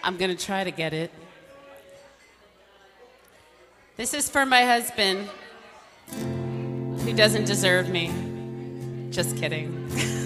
I'm going to try to get it. This is for my husband, who doesn't deserve me. Just kidding.